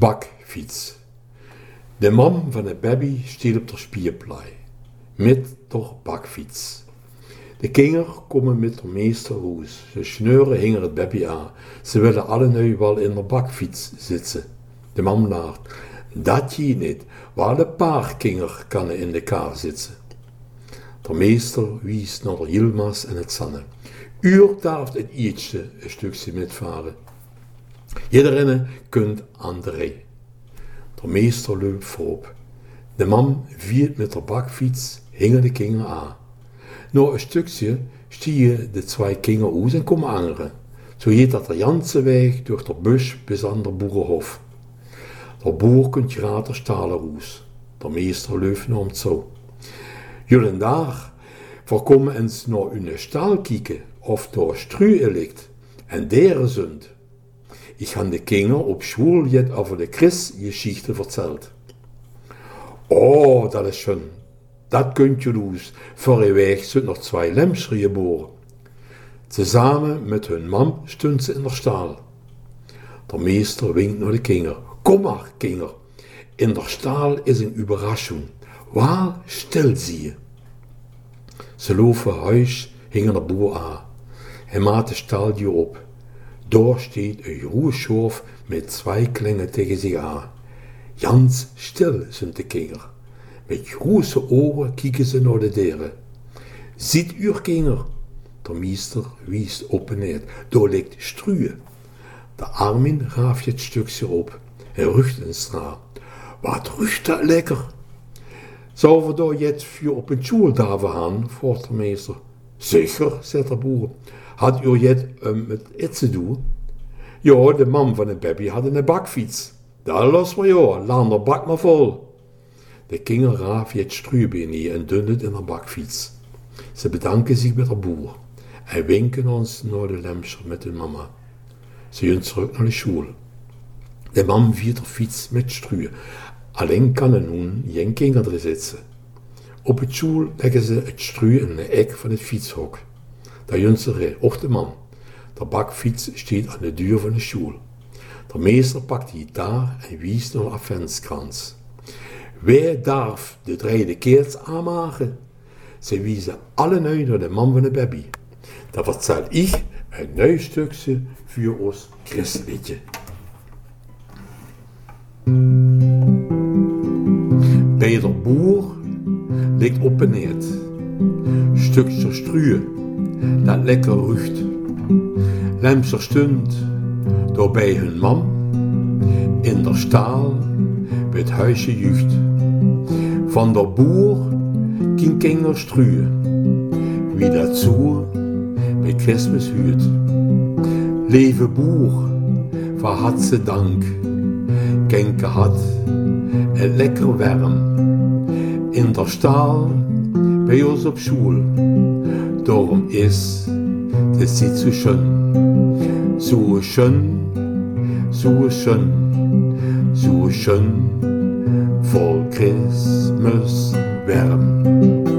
bakfiets. De mam van de baby stiet op de spierplei, met de bakfiets. De kinderen komen met de meeste roes. Ze sneuren hingen het baby aan. Ze willen alle nu wel in de bakfiets zitten. De mam lacht. Dat je niet, waar de paar kinderen kunnen in de kar zitten. De meester wies naar de Yilmaz en het Sanne. Darf het ietsje een stukje metvaren. Iedereen kunt aan de rij. De meester loopt voorop. De mam viert met de bakfiets, hingen de kinderen aan. Na een stukje stiegen de twee kinderen uit en komen angeren. Zo heet dat de ganse weg door de bus bis aan de boerenhof. De boer kunt gratis stalen roes. De meester loopt naar hem zo. Jullie daar voorkomen eens naar hun stal kijken of daar struie ligt en deren zund. Ik ga de kinderen op school jet over de Christgeschichte verteld. Oh, dat is schön. Dat kunt je dus. Voor je weg zijn nog twee lemscher geboren. Samen met hun mam stond ze in de stal. De meester winkt naar de kinderen. Kom maar, kinderen. In de stal is een überraschung. Waar stil zie je? Ze lopen huis, hingen de boer aan. Hij maakt de stal op. Daar steekt een groe schoof met twee klingen tegen zich aan. Jans stil zijn de kinderen. Met grote ogen kijken ze naar de deuren. Ziet uw kinderen? De meester wiest op en neer. Daar ligt struie. De Armin raaft het stukje op. Hij rucht een straat. Wat rucht dat lekker? Zou we daar jetzt voor op een schooldaven gaan? Vroeg de meester. Zeker, zegt de boer. Had u jetzt met eten doen? Ja, de mam van de baby had een bakfiets. Dat los maar ja, laat de bak maar vol. De kinderen raaf het struibeen neer en doen het in een bakfiets. Ze bedanken zich bij de boer en wenken ons naar de lemscher met hun mama. Ze gaan terug naar de school. De mam viert de fiets met strui. Alleen kan er nu geen kinderen zitten. Op het school leggen ze het strui in de ek van het fietshok. Daar gaan ze rijden, ook de man. De bakfiets staat aan de deur van de school. De meester pakt de gitaar en wiest naar de adventskrans. Wie darf de derde keert aanmaken? Ze wijzen alle nu naar de man van de baby. Dan vertel ik een nieuw stukje voor ons christliedje. Bij de boer ligt op en neer. Stukje struie, dat lekker rucht. Lemser stund, door bij hun man, in der staal, bij het huisje jucht. Van der boer, geen kinder struie, wie dat zo, bij Christmas huurt. Leve boer, voor had ze dank, kenke had, en lekker warm. In der staal, bij ons op school, daarom is, het zit zo schön. So schön, so schön, so schön, voll Christmas warm.